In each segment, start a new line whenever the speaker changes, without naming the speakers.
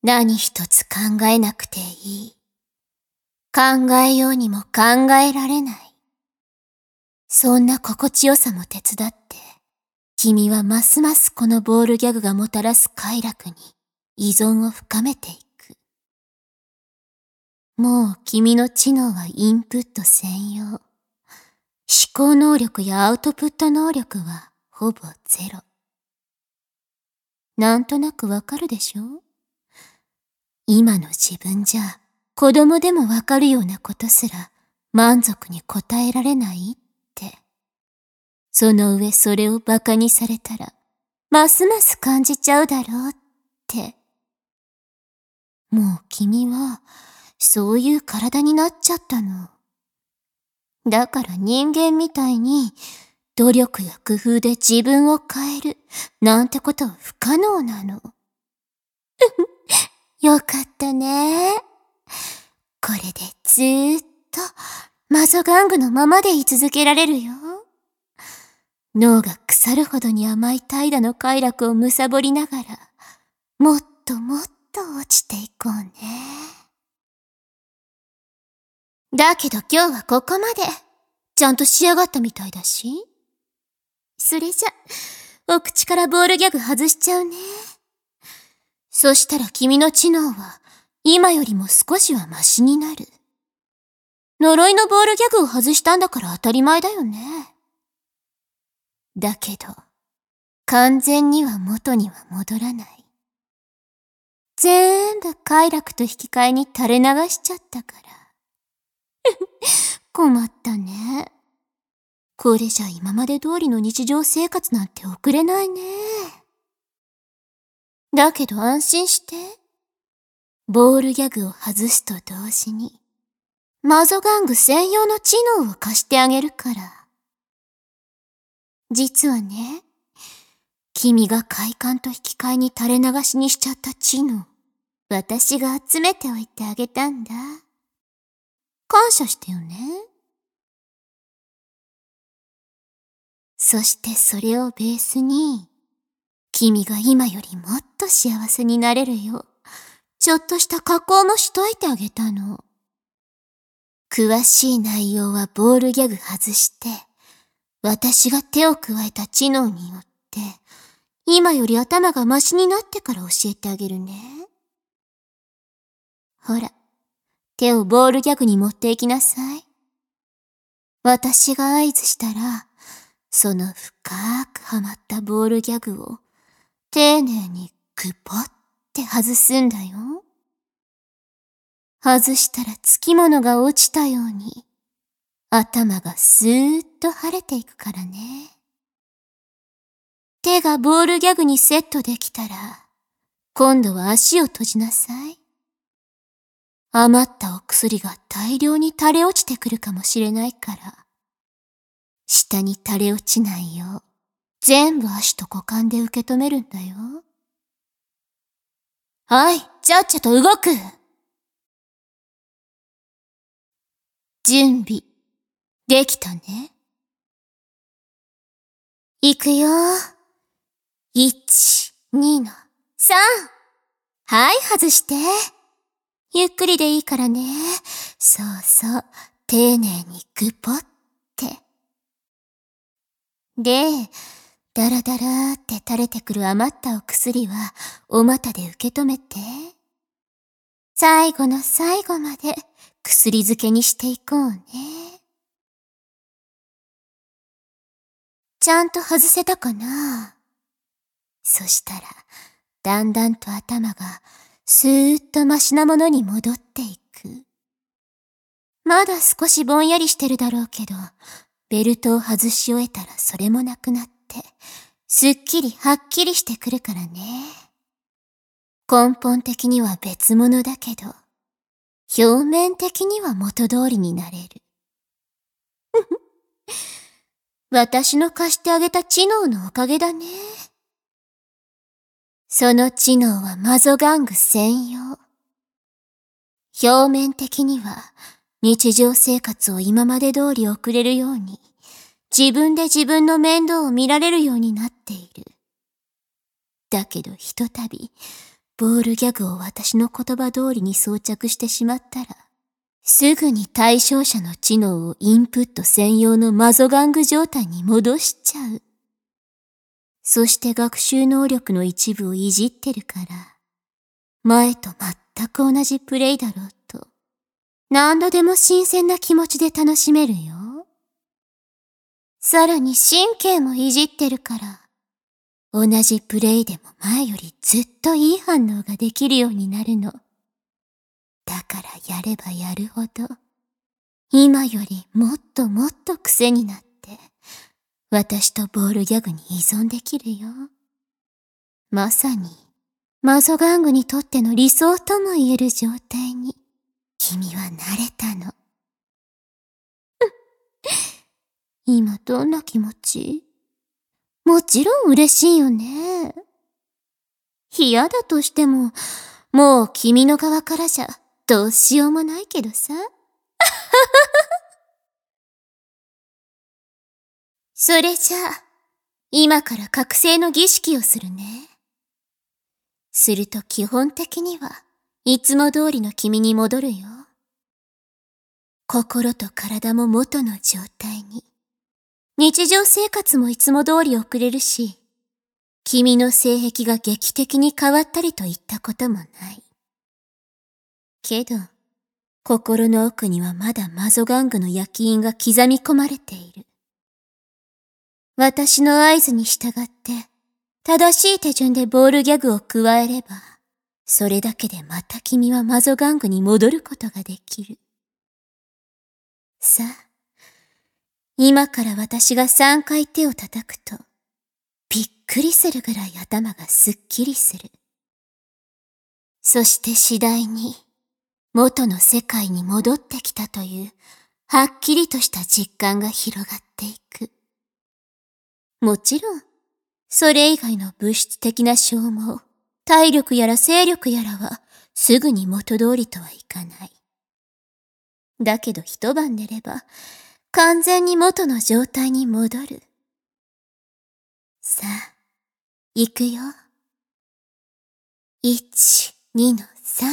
何一つ考えなくていい。考えようにも考えられない。そんな心地よさも手伝って、君はますますこのボールギャグがもたらす快楽に依存を深めていく。もう君の知能はインプット専用。思考能力やアウトプット能力はほぼゼロ。なんとなくわかるでしょ？今の自分じゃ子供でもわかるようなことすら満足に答えられないって。その上それを馬鹿にされたらますます感じちゃうだろうって。もう君はそういう体になっちゃったの。だから人間みたいに努力や工夫で自分を変えるなんてことは不可能なの。よかったね。これでずーっとマゾガングのままで居続けられるよ。脳が腐るほどに甘い怠惰の快楽を貪りながら、もっともっと落ちていこうね。だけど今日はここまで。ちゃんと仕上がったみたいだし。それじゃ、お口からボールギャグ外しちゃうね。そしたら君の知能は、今よりも少しはマシになる。呪いのボールギャグを外したんだから当たり前だよね。だけど、完全には元には戻らない。全部快楽と引き換えに垂れ流しちゃったから。困ったね。これじゃ今まで通りの日常生活なんて送れないね。だけど安心して。ボールギャグを外すと同時に、マゾガング専用の知能を貸してあげるから。実はね、君が快感と引き換えに垂れ流しにしちゃった知能、私が集めておいてあげたんだ。感謝してよね。そしてそれをベースに、君が今よりもっと幸せになれるよう、ちょっとした加工もしといてあげたの。詳しい内容はボールギャグ外して、私が手を加えた知能によって、今より頭がマシになってから教えてあげるね。ほら、手をボールギャグに持っていきなさい。私が合図したら、その深くはまったボールギャグを丁寧にグポって外すんだよ。外したらつきものが落ちたように、頭がスーッと晴れていくからね。手がボールギャグにセットできたら、今度は足を閉じなさい。余ったお薬が大量に垂れ落ちてくるかもしれないから、下に垂れ落ちないよう、全部足と股間で受け止めるんだよ。はい、ちゃっちゃと動く。準備、できたね。いくよ。1、2の3。はい、外して。ゆっくりでいいからね。そうそう、丁寧にグポって。で、ダラダラって垂れてくる余ったお薬はお股で受け止めて。最後の最後まで薬漬けにしていこうね。ちゃんと外せたかな？そしたら、だんだんと頭がスーッとマシなものに戻っていく。まだ少しぼんやりしてるだろうけど、ベルトを外し終えたらそれもなくなって、すっきりはっきりしてくるからね。根本的には別物だけど、表面的には元通りになれる。私の貸してあげた知能のおかげだね。その知能はマゾガング専用。表面的には日常生活を今まで通り送れるように、自分で自分の面倒を見られるようになっている。だけどひとたび、 ボールギャグを私の言葉通りに装着してしまったら、すぐに対象者の知能をインプット専用のマゾガング状態に戻しちゃう。そして学習能力の一部をいじってるから、前と全く同じプレイだろうと、何度でも新鮮な気持ちで楽しめるよ。さらに神経もいじってるから、同じプレイでも前よりずっといい反応ができるようになるの。だからやればやるほど、今よりもっともっと癖になって、私とボールギャグに依存できるよ。まさに、マゾガングにとっての理想とも言える状態に、君は慣れたの。今どんな気持ち？もちろん嬉しいよね。嫌だとしても、もう君の側からじゃどうしようもないけどさ。それじゃあ、今から覚醒の儀式をするね。すると基本的にはいつも通りの君に戻るよ。心と体も元の状態に。日常生活もいつも通り送れるし、君の性癖が劇的に変わったりといったこともない。けど、心の奥にはまだマゾガングの焼き印が刻み込まれている。私の合図に従って、正しい手順でボールギャグを加えれば、それだけでまた君はマゾガングに戻ることができる。さあ、今から私が3回手を叩くと、びっくりするぐらい頭がすっきりする。そして次第に、元の世界に戻ってきたという、はっきりとした実感が広がっていく。もちろん、それ以外の物質的な消耗、体力やら精力やらは、すぐに元通りとはいかない。だけど一晩寝れば、完全に元の状態に戻る。さあ、行くよ。1、2の3。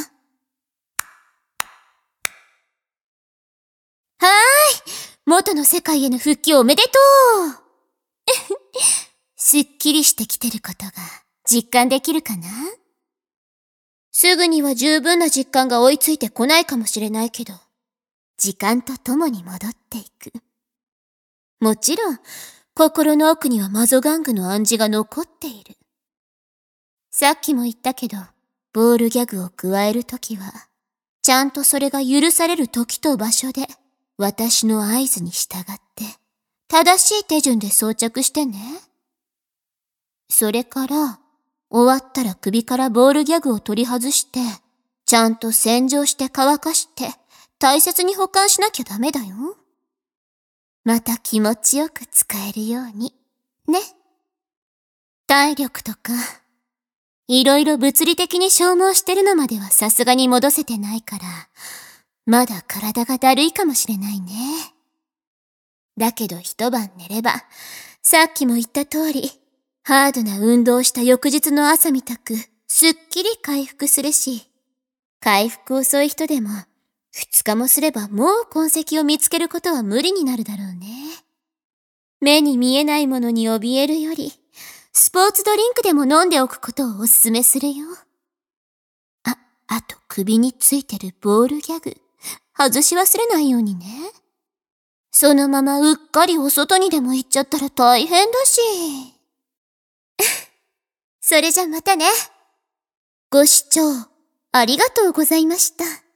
はーい、元の世界への復帰おめでとう。すっきりしてきてることが実感できるかな？すぐには十分な実感が追いついてこないかもしれないけど、時間とともに戻っていく。もちろん、心の奥にはマゾガングの暗示が残っている。さっきも言ったけど、ボールギャグを加えるときは、ちゃんとそれが許される時と場所で、私の合図に従って、正しい手順で装着してね。それから、終わったら首からボールギャグを取り外して、ちゃんと洗浄して乾かして、大切に保管しなきゃダメだよ。また気持ちよく使えるように。ね。体力とか、いろいろ物理的に消耗してるのまではさすがに戻せてないから、まだ体がだるいかもしれないね。だけど一晩寝れば、さっきも言った通り、ハードな運動をした翌日の朝みたく、すっきり回復するし、回復遅い人でも、2日もすればもう痕跡を見つけることは無理になるだろうね。目に見えないものに怯えるより、スポーツドリンクでも飲んでおくことをお勧めするよ。あと首についてるボールギャグ、外し忘れないようにね。そのままうっかりお外にでも行っちゃったら大変だし。それじゃまたね。ご視聴ありがとうございました。